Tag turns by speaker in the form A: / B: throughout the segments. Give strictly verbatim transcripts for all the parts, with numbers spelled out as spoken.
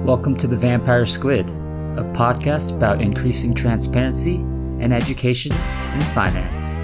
A: Welcome to The Vampire Squid, a podcast about increasing transparency and education in finance.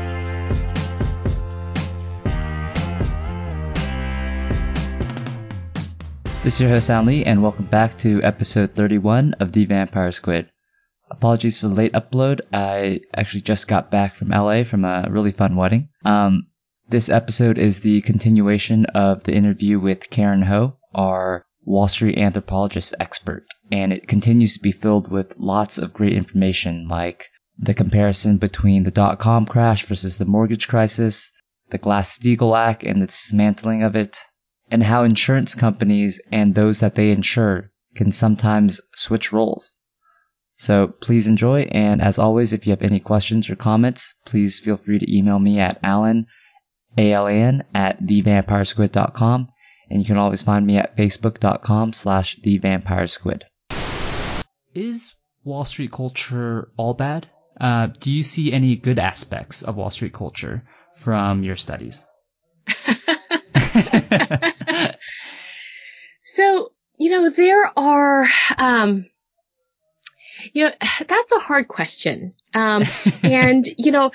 A: This is your host, Alan Lee, and welcome back to episode thirty-one of The Vampire Squid. Apologies for the late upload. I actually just got back from L A from a really fun wedding. Um, this episode is the continuation of the interview with Karen Ho, our Wall Street anthropologist expert, and it continues to be filled with lots of great information like the comparison between the dot-com crash versus the mortgage crisis, the Glass-Steagall Act and the dismantling of it, and how insurance companies and those that they insure can sometimes switch roles. So please enjoy, and as always, if you have any questions or comments, please feel free to email me at alan, A L A N, at the vampire squid dot com. And you can always find me at facebook.com slash the vampire squid. Is Wall Street culture all bad? Uh, do you see any good aspects of Wall Street culture from your studies?
B: So, you know, there are, um, you know, that's a hard question. Um, and, you know,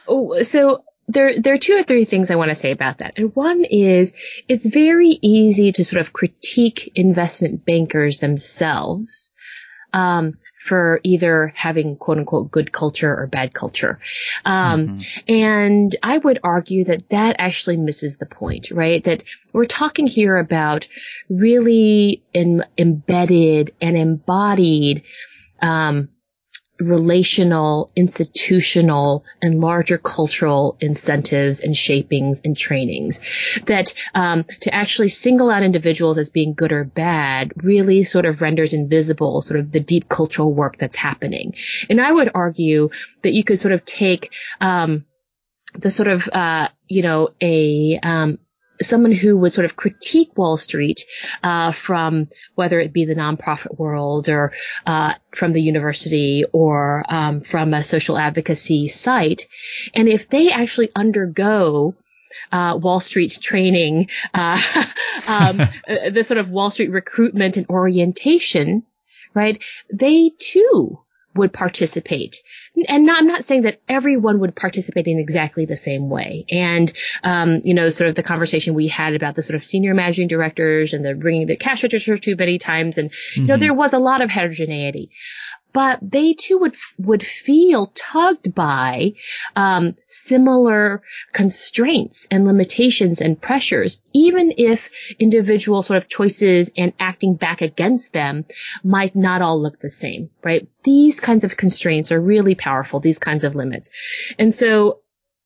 B: so There, there are two or three things I want to say about that. And one is it's very easy to sort of critique investment bankers themselves, um, for either having quote unquote good culture or bad culture. Um, mm-hmm. And I would argue that that actually misses the point, right? That we're talking here about really in, embedded and embodied, um, relational, institutional, and larger cultural incentives and shapings and trainings. That um, to actually single out individuals as being good or bad really sort of renders invisible sort of the deep cultural work that's happening. And I would argue that you could sort of take um, the sort of, uh, you know, a um, someone who would sort of critique Wall Street uh from whether it be the nonprofit world or uh from the university or um from a social advocacy site. And if they actually undergo uh Wall Street's training, uh um the sort of Wall Street recruitment and orientation, right, they too would participate. And not, I'm not saying that everyone would participate in exactly the same way. And, um, you know, sort of the conversation we had about the sort of senior managing directors and the bringing the cash register too many times. And, mm-hmm. you know, there was a lot of heterogeneity. But they too would would feel tugged by um, similar constraints and limitations and pressures, even if individual sort of choices and acting back against them might not all look the same, right? These kinds of constraints are really powerful, these kinds of limits. And so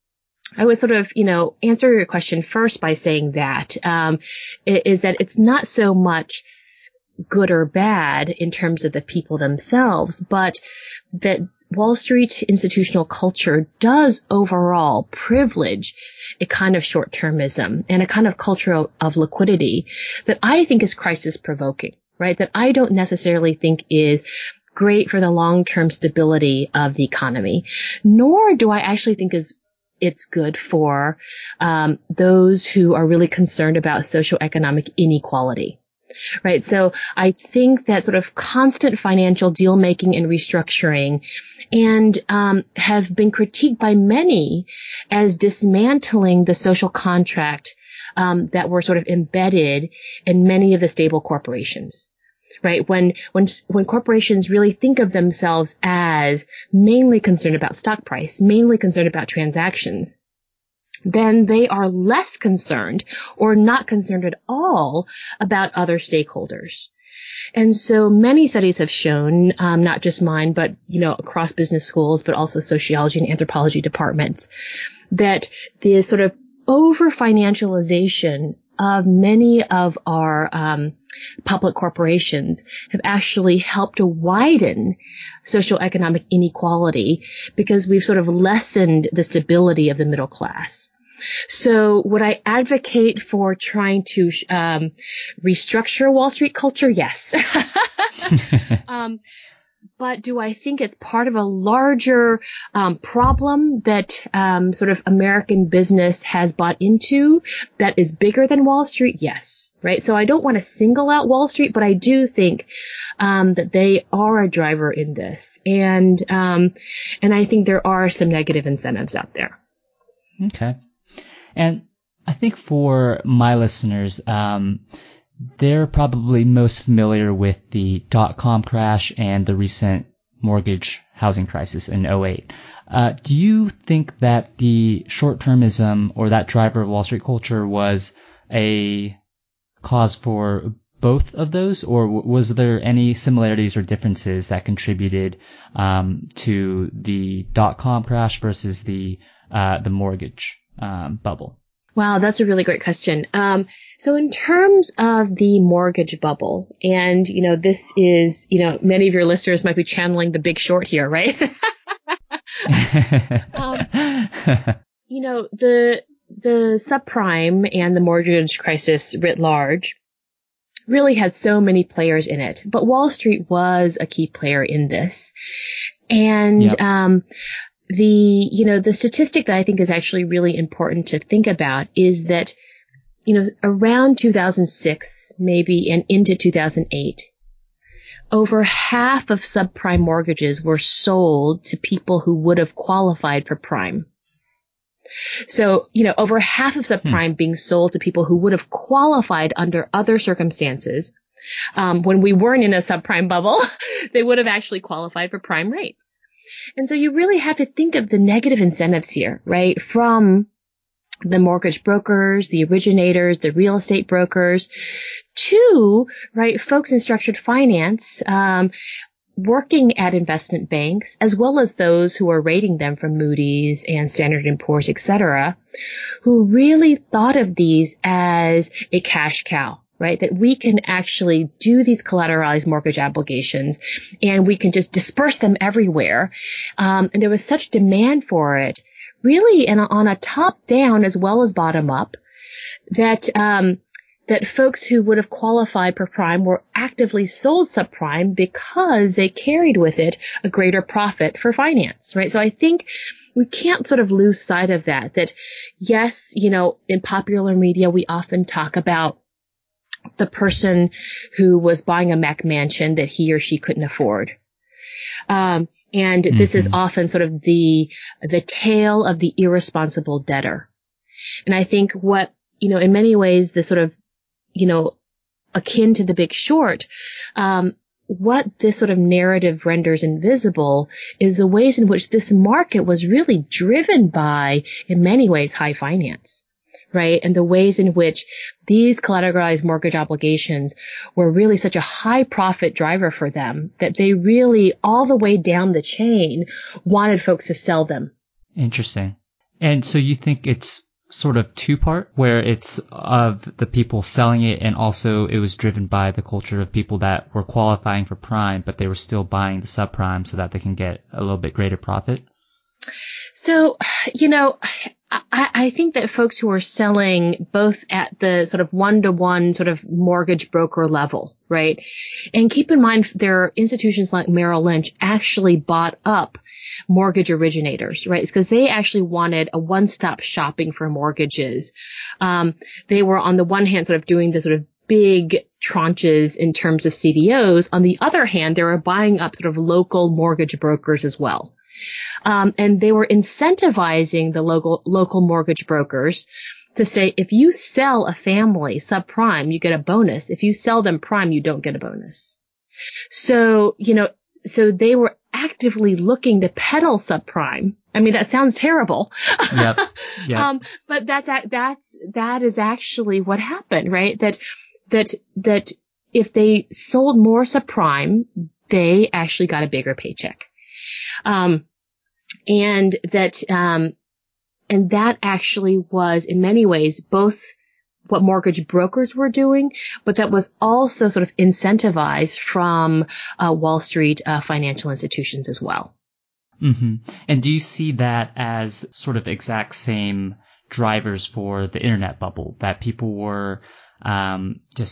B: I would sort of, you know, answer your question first by saying that, um, is that it's not so much good or bad in terms of the people themselves, but that Wall Street institutional culture does overall privilege a kind of short-termism and a kind of culture of, of liquidity that I think is crisis-provoking, right? That I don't necessarily think is great for the long-term stability of the economy, nor do I actually think is it's good for um, those who are really concerned about socioeconomic inequality. Right. So I think that sort of constant financial deal making and restructuring and um, have been critiqued by many as dismantling the social contract um, that were sort of embedded in many of the stable corporations. Right. When when when corporations really think of themselves as mainly concerned about stock price, mainly concerned about transactions, then they are less concerned or not concerned at all about other stakeholders. And so many studies have shown, um, not just mine, but, you know, across business schools, but also sociology and anthropology departments, that the sort of over-financialization of many of our um, public corporations have actually helped to widen socioeconomic inequality because we've sort of lessened the stability of the middle class. So would I advocate for trying to um, restructure Wall Street culture? Yes. um, but do I think it's part of a larger um, problem that um, sort of American business has bought into that is bigger than Wall Street? Yes, right? So I don't want to single out Wall Street, but I do think um, that they are a driver in this. And um, and I think there are some negative incentives out there.
A: Okay. And I think for my listeners, um, they're probably most familiar with the dot-com crash and the recent mortgage housing crisis in oh eight. Uh, do you think that the short-termism or that driver of Wall Street culture was a cause for both of those, or was there any similarities or differences that contributed um, to the dot-com crash versus the uh, the mortgage um, bubble?
B: Wow, that's a really great question. Um, so in terms of the mortgage bubble, and, you know, this is, you know, many of your listeners might be channeling The Big Short here, right? um, you know, the, the subprime and the mortgage crisis writ large really had so many players in it, but Wall Street was a key player in this. And, yep. um, The, you know, the statistic that I think is actually really important to think about is that, you know, around two thousand six, maybe, and into two thousand eight, over half of subprime mortgages were sold to people who would have qualified for prime. So, you know, over half of subprime hmm. being sold to people who would have qualified under other circumstances. Um, when we weren't in a subprime bubble, they would have actually qualified for prime rates. And so you really have to think of the negative incentives here, right? From the mortgage brokers, the originators, the real estate brokers, to, right, folks in structured finance, um, working at investment banks, as well as those who are rating them from Moody's and Standard and Poor's, et cetera, who really thought of these as a cash cow. Right, that we can actually do these collateralized mortgage obligations and we can just disperse them everywhere. Um, and there was such demand for it, really, and on a top down as well as bottom up, that um, that folks who would have qualified for prime were actively sold subprime because they carried with it a greater profit for finance. Right, so I think we can't sort of lose sight of that. That yes, you know, in popular media we often talk about the person who was buying a Mac mansion that he or she couldn't afford. Um, and mm-hmm. this is often sort of the, the tale of the irresponsible debtor. And I think what, you know, in many ways, the sort of, you know, akin to The Big Short, um, what this sort of narrative renders invisible is the ways in which this market was really driven by, in many ways, high finance. Right? And the ways in which these collateralized mortgage obligations were really such a high profit driver for them that they really, all the way down the chain, wanted folks to sell them.
A: Interesting. And so you think it's sort of two part, where it's of the people selling it and also it was driven by the culture of people that were qualifying for prime, but they were still buying the subprime so that they can get a little bit greater profit?
B: So, you know, I, I think that folks who are selling both at the sort of one-to-one sort of mortgage broker level, right? And keep in mind, there are institutions like Merrill Lynch actually bought up mortgage originators, right? It's because they actually wanted a one-stop shopping for mortgages. Um, they were on the one hand sort of doing the sort of big tranches in terms of C D Os. On the other hand, they were buying up sort of local mortgage brokers as well. Um, and they were incentivizing the local, local mortgage brokers to say, if you sell a family subprime, you get a bonus. If you sell them prime, you don't get a bonus. So, you know, so they were actively looking to peddle subprime. I mean, that sounds terrible.
A: Yep. Yep.
B: um, but that's, that's, that is actually what happened, right? That, that, that if they sold more subprime, they actually got a bigger paycheck. Um, and that, um, and that actually was in many ways both what mortgage brokers were doing, but that was also sort of incentivized from uh, Wall Street uh, financial institutions as well.
A: Mm-hmm. And do you see that as sort of exact same drivers for the internet bubble, that people were um, just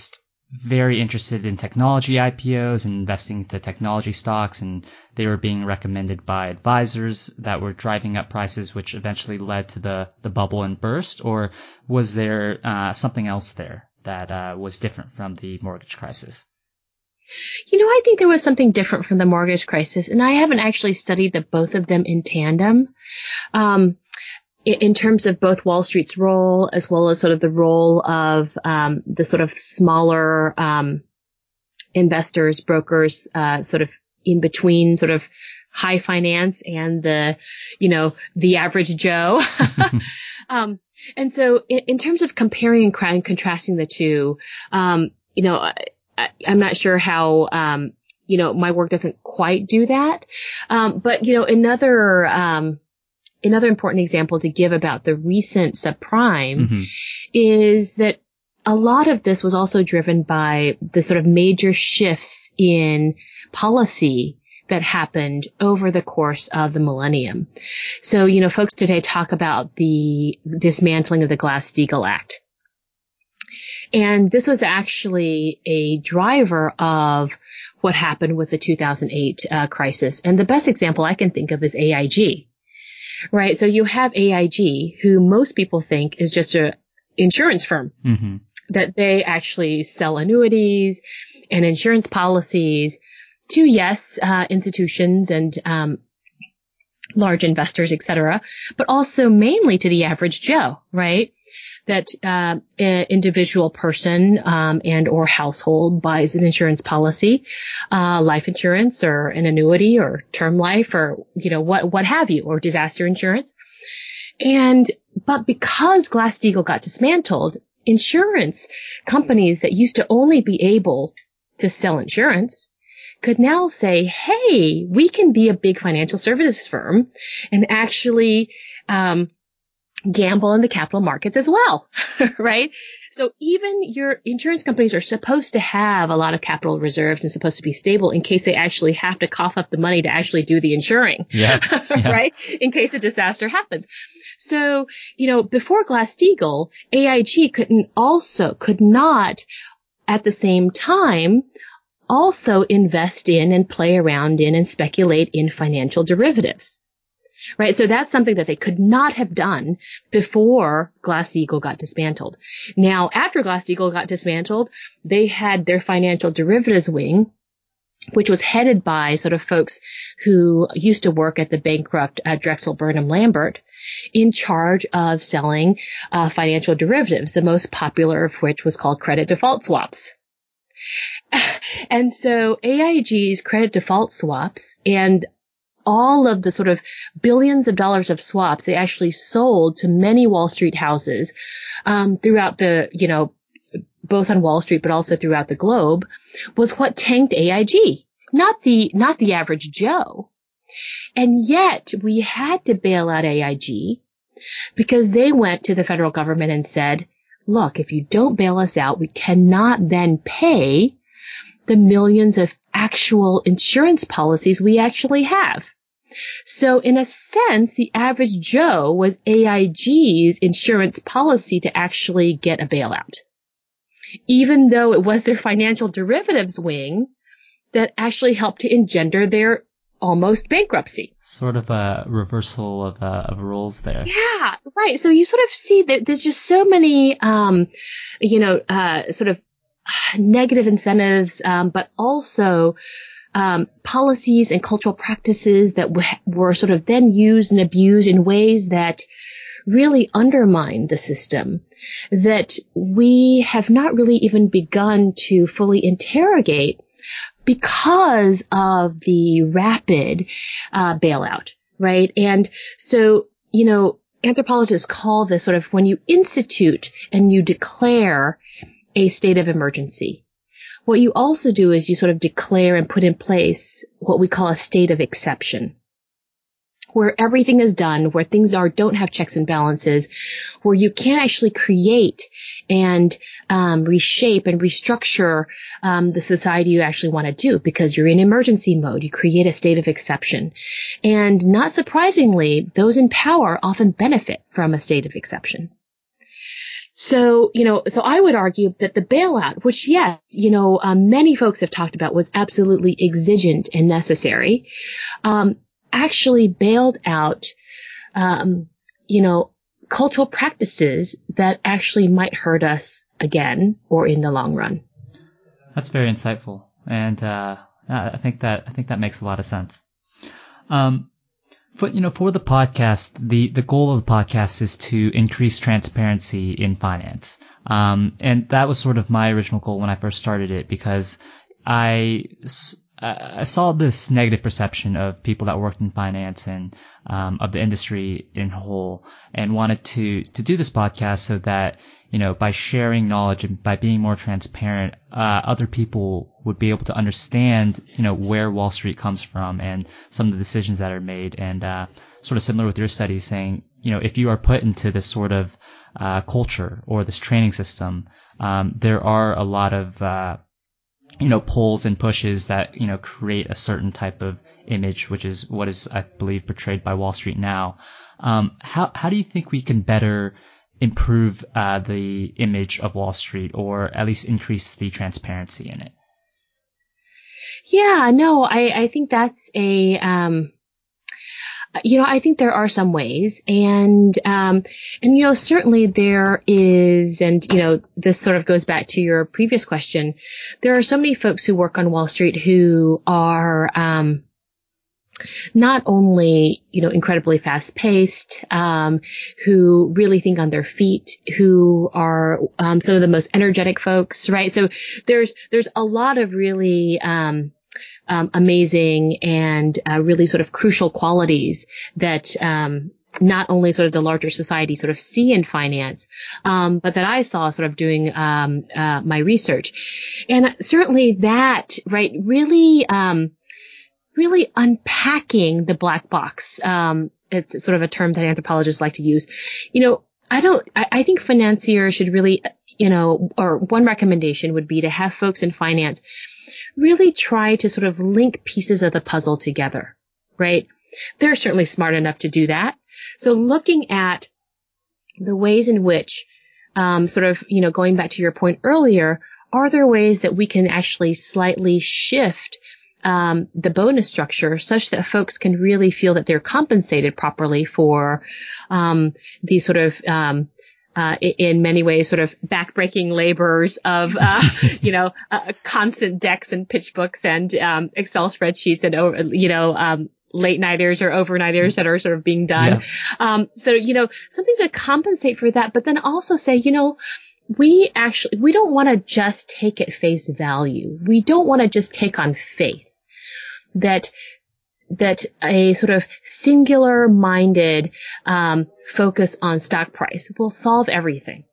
C: very interested in technology I P Os and investing into technology stocks, and they were being recommended by advisors that were driving up prices, which eventually led to the, the bubble and burst? Or was there uh, something else there that uh, was different from the mortgage crisis?
B: You know, I think there was something different from the mortgage crisis, and I haven't actually studied the both of them in tandem. Um, in terms of both Wall Street's role as well as sort of the role of um, the sort of smaller um, investors, brokers, uh, sort of in between sort of high finance and the, you know, the average Joe. um, and so in, in terms of comparing and contrasting the two, um, you know, I, I'm not sure how, um, you know, my work doesn't quite do that. Um, but, you know, another, um, Another important example to give about the recent subprime mm-hmm. is that a lot of this was also driven by the sort of major shifts in policy that happened over the course of the millennium. So, you know, folks today talk about the dismantling of the Glass-Steagall Act. And this was actually a driver of what happened with the two thousand eight uh, crisis. And the best example I can think of is A I G. Right. So you have A I G, who most people think is just a insurance firm, mm-hmm. that they actually sell annuities and insurance policies to, yes, uh, institutions and um, large investors, et cetera, but also mainly to the average Joe, right? That uh, an individual person um, and or household buys an insurance policy, uh, life insurance or an annuity or term life or, you know, what what have you, or disaster insurance. And but because Glass-Steagall got dismantled, insurance companies that used to only be able to sell insurance could now say, hey, we can be a big financial services firm and actually um gamble in the capital markets as well, right? So even your insurance companies are supposed to have a lot of capital reserves and supposed to be stable in case they actually have to cough up the money to actually do the insuring,
C: yeah, yeah.
B: right? In case a disaster happens. So, you know, before Glass-Steagall, A I G couldn't also, could not at the same time also invest in and play around in and speculate in financial derivatives. Right. So that's something that they could not have done before Glass-Steagall got dismantled. Now, after Glass-Steagall got dismantled, they had their financial derivatives wing, which was headed by sort of folks who used to work at the bankrupt uh, Drexel Burnham Lambert, in charge of selling uh, financial derivatives, the most popular of which was called credit default swaps. And so A I G's credit default swaps and all of the sort of billions of dollars of swaps they actually sold to many Wall Street houses um, throughout the, you know, both on Wall Street but also throughout the globe, was what tanked A I G, not the not the average Joe. And yet we had to bail out A I G because they went to the federal government and said, look, if you don't bail us out, we cannot then pay the millions of actual insurance policies we actually have. So in a sense, the average Joe was A I G's insurance policy to actually get a bailout, even though it was their financial derivatives wing that actually helped to engender their almost bankruptcy.
C: Sort of a reversal of, uh, of roles there.
B: Yeah, right. So you sort of see that there's just so many, um, you know, uh, sort of negative incentives, um, but also um, policies and cultural practices that w- were sort of then used and abused in ways that really undermine the system, that we have not really even begun to fully interrogate because of the rapid uh, bailout, right? And so, you know, anthropologists call this sort of when you institute and you declare a state of emergency. What you also do is you sort of declare and put in place what we call a state of exception, where everything is done, where things are don't have checks and balances, where you can't actually create and um, reshape and restructure um, the society you actually want to do because you're in emergency mode. You create a state of exception. And not surprisingly, those in power often benefit from a state of exception. So, you know, so I would argue that the bailout, which, yes, you know, um, many folks have talked about was absolutely exigent and necessary, um, actually bailed out, um, you know, cultural practices that actually might hurt us again or in the long run.
C: That's very insightful. And, uh, I think that, I think that makes a lot of sense. Um, For, you know, for the podcast, the, the goal of the podcast is to increase transparency in finance. Um, and that was sort of my original goal when I first started it, because I, I saw this negative perception of people that worked in finance and, um, of the industry in whole, and wanted to, to do this podcast so that, you know, by sharing knowledge and by being more transparent, uh, other people would be able to understand, you know, where Wall Street comes from and some of the decisions that are made. And, uh, sort of similar with your studies saying, you know, if you are put into this sort of, uh, culture or this training system, um, there are a lot of, uh, you know, pulls and pushes that, you know, create a certain type of image, which is what is, I believe, portrayed by Wall Street now. Um, how, how do you think we can better improve uh, the image of Wall Street, or at least increase the transparency in it?
B: Yeah, no, I, I think that's a, um, you know, I think there are some ways, and, um, and, you know, certainly there is, and, you know, this sort of goes back to your previous question. There are so many folks who work on Wall Street who are, um, not only, you know, incredibly fast paced, um, who really think on their feet, who are, um, some of the most energetic folks, right? So there's, there's a lot of really, um, um, amazing and, uh, really sort of crucial qualities that, um, not only sort of the larger society sort of see in finance, um, but that I saw sort of doing, um, uh, my research. And certainly that, right, really, um, really unpacking the black box. Um, it's sort of a term that anthropologists like to use. You know, I don't, I, I think financiers should really, you know, or one recommendation would be to have folks in finance really try to sort of link pieces of the puzzle together, right? They're certainly smart enough to do that. So looking at the ways in which, um, sort of, you know, going back to your point earlier, are there ways that we can actually slightly shift Um, the bonus structure such that folks can really feel that they're compensated properly for, um, these sort of, um, uh, in many ways sort of backbreaking labors of, uh, you know, uh, constant decks and pitch books and, um, Excel spreadsheets and, you know, um, late nighters or overnighters that are sort of being done. Yeah. Um, so, you know, something to compensate for that, but then also say, you know, we actually, we don't want to just take at face value. We don't want to just take on faith that that a sort of singular-minded um, focus on stock price will solve everything.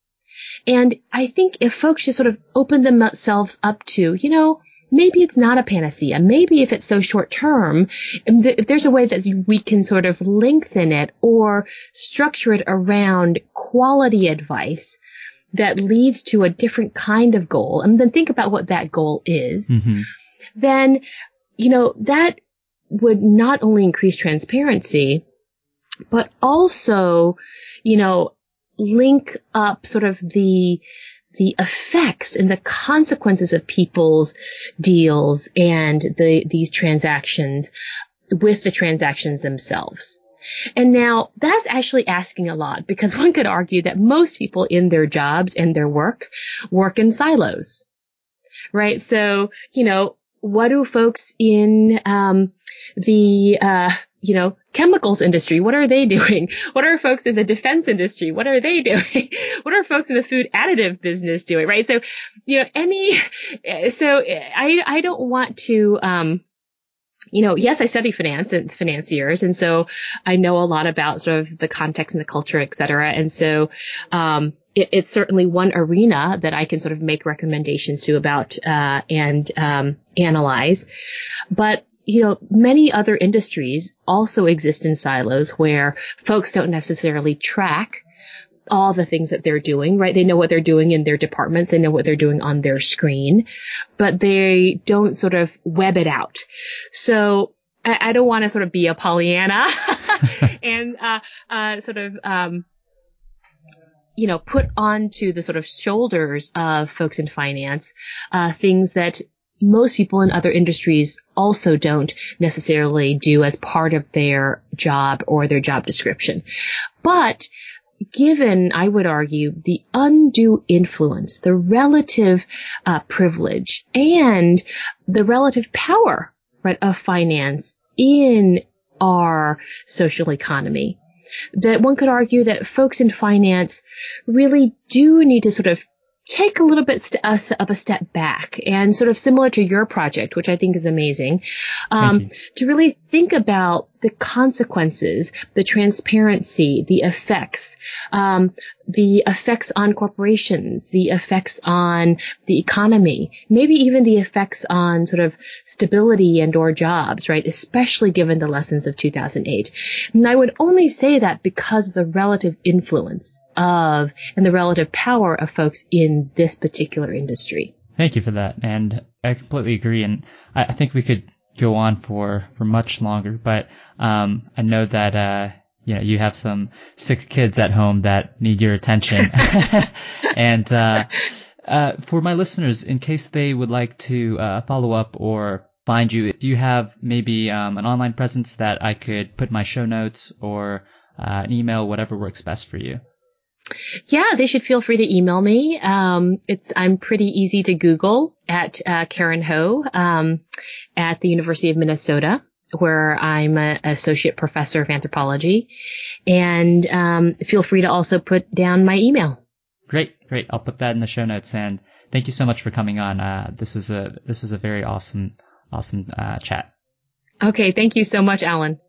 B: And I think if folks just sort of open themselves up to, you know, maybe it's not a panacea. Maybe if it's so short-term, if there's a way that we can sort of lengthen it or structure it around quality advice that leads to a different kind of goal, and then think about what that goal is, mm-hmm. then you know, that would not only increase transparency, but also, you know, link up sort of the, the effects and the consequences of people's deals and the, these transactions with the transactions themselves. And now that's actually asking a lot, because one could argue that most people in their jobs and their work work in silos, right? So, you know, what do folks in um the uh you know chemicals industry, what are they doing? What are folks in the defense industry, what are they doing? What are folks in the food additive business doing, right? So, you know, any so I I don't want to um you know, yes, I study finance and financiers, and so I know a lot about sort of the context and the culture, et cetera. And so, um, it, it's certainly one arena that I can sort of make recommendations to about, uh, and, um, analyze. But, you know, many other industries also exist in silos where folks don't necessarily track all the things that they're doing, right? They know what they're doing in their departments. They know what they're doing on their screen, but they don't sort of web it out. So I, I don't want to sort of be a Pollyanna and, uh, uh, sort of, um, you know, put onto the sort of shoulders of folks in finance, uh, things that most people in other industries also don't necessarily do as part of their job or their job description. But given, I would argue, the undue influence, the relative uh, privilege, and the relative power, right, of finance in our social economy, that one could argue that folks in finance really do need to sort of take a little bit st- of a step back, and sort of similar to your project, which I think is amazing, um, to really think about the consequences, the transparency, the effects, um, the effects on corporations, the effects on the economy, maybe even the effects on sort of stability and or jobs, right? Especially given the lessons of two thousand eight. And I would only say that because of the relative influence of and the relative power of folks in this particular industry.
C: Thank you for that. And I completely agree. And I, I think we could go on for, for much longer, but, um, I know that, uh, you know, you have some sick kids at home that need your attention. And, uh, uh, for my listeners, in case they would like to, uh, follow up or find you, do you have maybe, um, an online presence that I could put in my show notes, or, uh, an email, whatever works best for you?
B: Yeah, they should feel free to email me. Um, it's, I'm pretty easy to Google at, uh, Karen Ho, um, at the University of Minnesota, where I'm an associate professor of anthropology. And, um, feel free to also put down my email.
C: Great, great. I'll put that in the show notes. And thank you so much for coming on. Uh, this was a, this was a very awesome, awesome, uh, chat.
B: Okay. Thank you so much, Alan.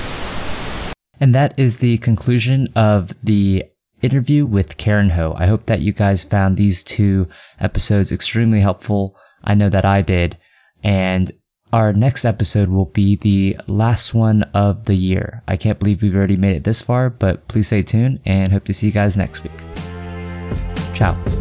A: And that is the conclusion of the interview with Karen Ho. I hope that you guys found these two episodes extremely helpful. I know that I did. And our next episode will be the last one of the year. I can't believe we've already made it this far, but please stay tuned and hope to see you guys next week. Ciao.